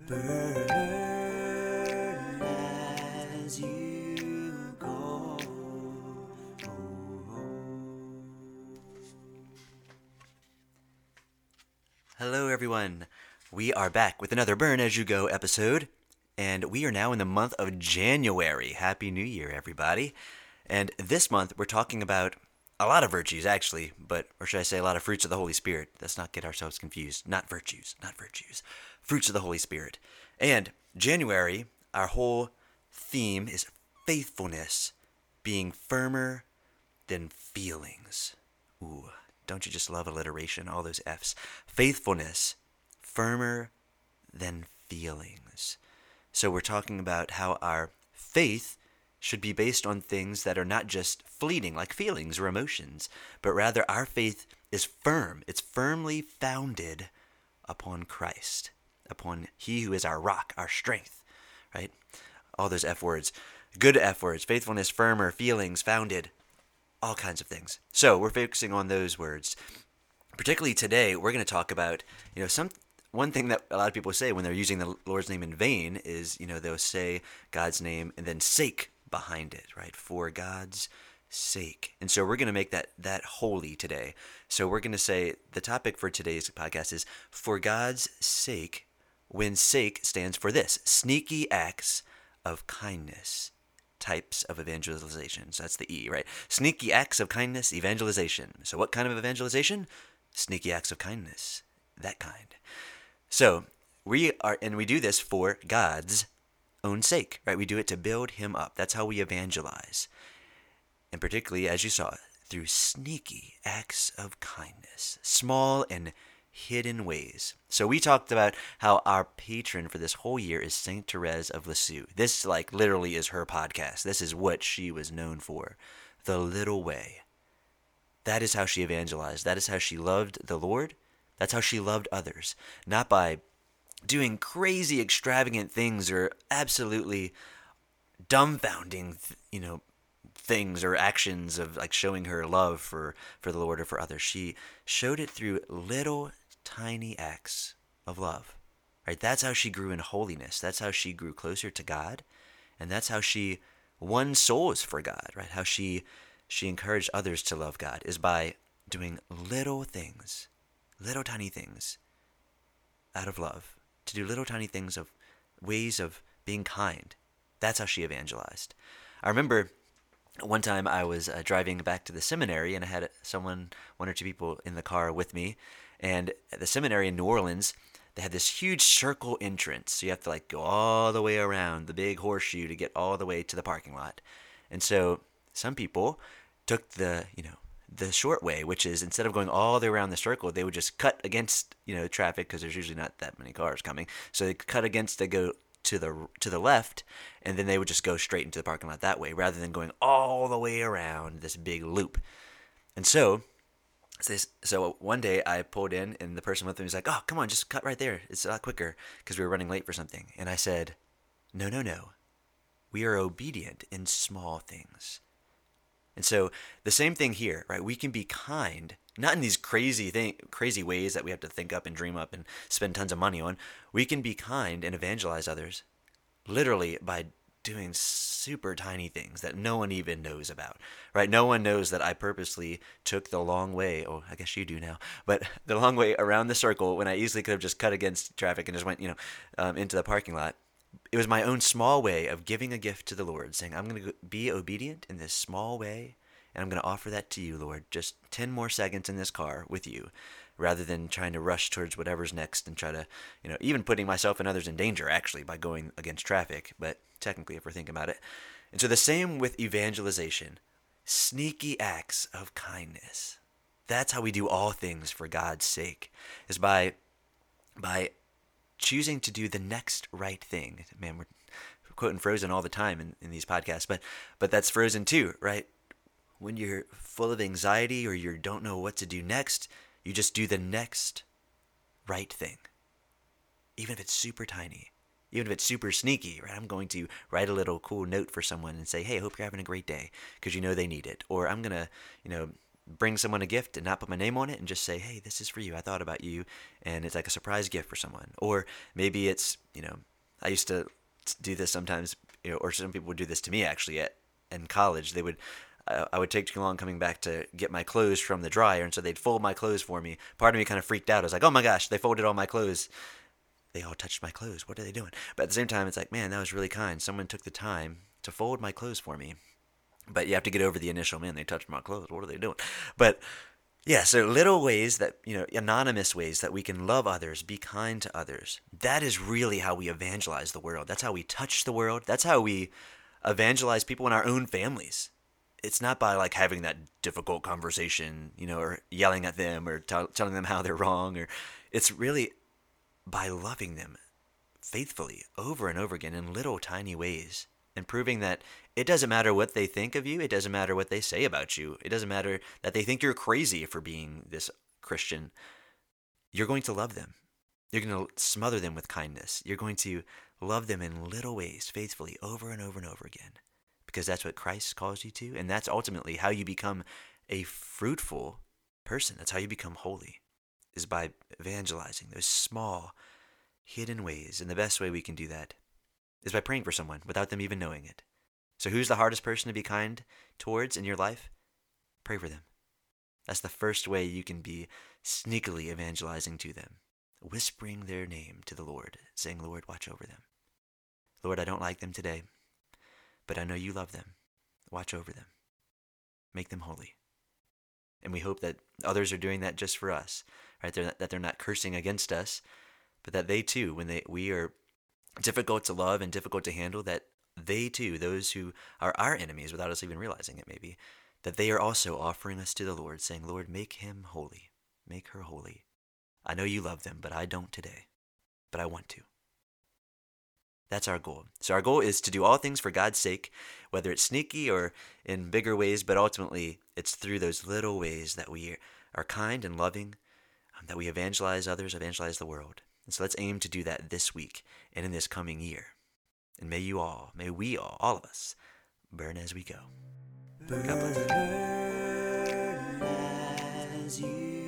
Burn as you go. Hello, everyone. We are back with another Burn As You Go episode, and we are now in the month of January. Happy New Year, everybody. And this month, we're talking about a lot of virtues, actually, or should I say a lot of fruits of the Holy Spirit. Let's not get ourselves confused. Not virtues. Fruits of the Holy Spirit. And January, our whole theme is faithfulness, being firmer than feelings. Ooh, don't you just love alliteration? All those F's. Faithfulness, firmer than feelings. So we're talking about how our faith should be based on things that are not just fleeting, like feelings or emotions, but rather our faith is firm. It's firmly founded upon Christ, upon He who is our rock, our strength, right? All those F words. Good F words. Faithfulness, firmer, feelings, founded, all kinds of things. So we're focusing on those words. Particularly today, we're going to talk about, one thing that a lot of people say when they're using the Lord's name in vain is, they'll say God's name and then sake behind it, right? For God's sake. And so we're going to make that holy today. So we're going to say the topic for today's podcast is for God's sake, when sake stands for this: sneaky acts of kindness, types of evangelization. So that's the E, right? Sneaky acts of kindness, evangelization. So what kind of evangelization? Sneaky acts of kindness, that kind. So we do this for God's own sake, right? We do it to build Him up. That's how we evangelize. And particularly, as you saw, through sneaky acts of kindness, small and hidden ways. So we talked about how our patron for this whole year is Saint Therese of Lisieux. This literally is her podcast. This is what she was known for. The little way. That is how she evangelized. That is how she loved the Lord. That's how she loved others. Not by doing crazy, extravagant things or absolutely dumbfounding, things or actions of showing her love for the Lord or for others. She showed it through little tiny acts of love. Right? That's how she grew in holiness. That's how she grew closer to God. And that's how she won souls for God, right? How she encouraged others to love God is by doing little things, little tiny things out of love. To do little tiny things of ways of being kind. That's how she evangelized. I remember one time I was driving back to the seminary, and I had one or two people in the car with me. And at the seminary in New Orleans, they had this huge circle entrance. So you have to go all the way around the big horseshoe to get all the way to the parking lot. And so some people took the short way, which is instead of going all the way around the circle, they would just cut against, traffic, because there's usually not that many cars coming. So they cut against, they go to the left, and then they would just go straight into the parking lot that way, rather than going all the way around this big loop. And so one day I pulled in, and the person with me was like, "Oh, come on, just cut right there. It's a lot quicker," because we were running late for something. And I said, No. We are obedient in small things. And so the same thing here, right? We can be kind, not in these crazy ways that we have to think up and dream up and spend tons of money on. We can be kind and evangelize others literally by doing super tiny things that no one even knows about, right? No one knows that I purposely took the long way. Oh, I guess you do now, but the long way around the circle when I easily could have just cut against traffic and just went, into the parking lot. It was my own small way of giving a gift to the Lord, saying, I'm going to be obedient in this small way, and I'm going to offer that to you, Lord. Just 10 more seconds in this car with you, rather than trying to rush towards whatever's next and try to, even putting myself and others in danger, actually, by going against traffic, but technically, if we're thinking about it. And so the same with evangelization. Sneaky acts of kindness. That's how we do all things for God's sake, is by choosing to do the next right thing. Man, we're quoting Frozen all the time in these podcasts, but that's Frozen too, right? When you're full of anxiety or you don't know what to do next, you just do the next right thing. Even if it's super tiny, even if it's super sneaky, right? I'm going to write a little cool note for someone and say, hey, I hope you're having a great day, because they need it. Or I'm going to, bring someone a gift and not put my name on it and just say, hey, this is for you. I thought about you. And it's like a surprise gift for someone. Or maybe it's, I used to do this sometimes, or some people would do this to me actually in college. I would take too long coming back to get my clothes from the dryer, and so they'd fold my clothes for me. Part of me kind of freaked out. I was like, oh my gosh, they folded all my clothes. They all touched my clothes. What are they doing? But at the same time, it's like, man, that was really kind. Someone took the time to fold my clothes for me. But you have to get over the initial, man, they touched my clothes. What are they doing? But yeah, so little ways that, anonymous ways that we can love others, be kind to others. That is really how we evangelize the world. That's how we touch the world. That's how we evangelize people in our own families. It's not by like having that difficult conversation, or yelling at them or telling them how they're wrong. Or it's really by loving them faithfully over and over again in little tiny ways, and proving that it doesn't matter what they think of you. It doesn't matter what they say about you. It doesn't matter that they think you're crazy for being this Christian. You're going to love them. You're going to smother them with kindness. You're going to love them in little ways, faithfully, over and over and over again, because that's what Christ calls you to, and that's ultimately how you become a fruitful person. That's how you become holy, is by evangelizing those small, hidden ways. And the best way we can do that is by praying for someone without them even knowing it. So who's the hardest person to be kind towards in your life? Pray for them. That's the first way you can be sneakily evangelizing to them, whispering their name to the Lord, saying, Lord, watch over them. Lord, I don't like them today, but I know you love them. Watch over them. Make them holy. And we hope that others are doing that just for us, right? That they're not cursing against us, but that they too, when we are difficult to love and difficult to handle, that they too, those who are our enemies without us even realizing it maybe, that they are also offering us to the Lord, saying, Lord, make him holy. Make her holy. I know you love them, but I don't today. But I want to. That's our goal. So our goal is to do all things for God's sake, whether it's sneaky or in bigger ways, but ultimately it's through those little ways that we are kind and loving, that we evangelize others, evangelize the world. And so let's aim to do that this week and in this coming year. And may we all of us, burn as we go. God bless. Burn as you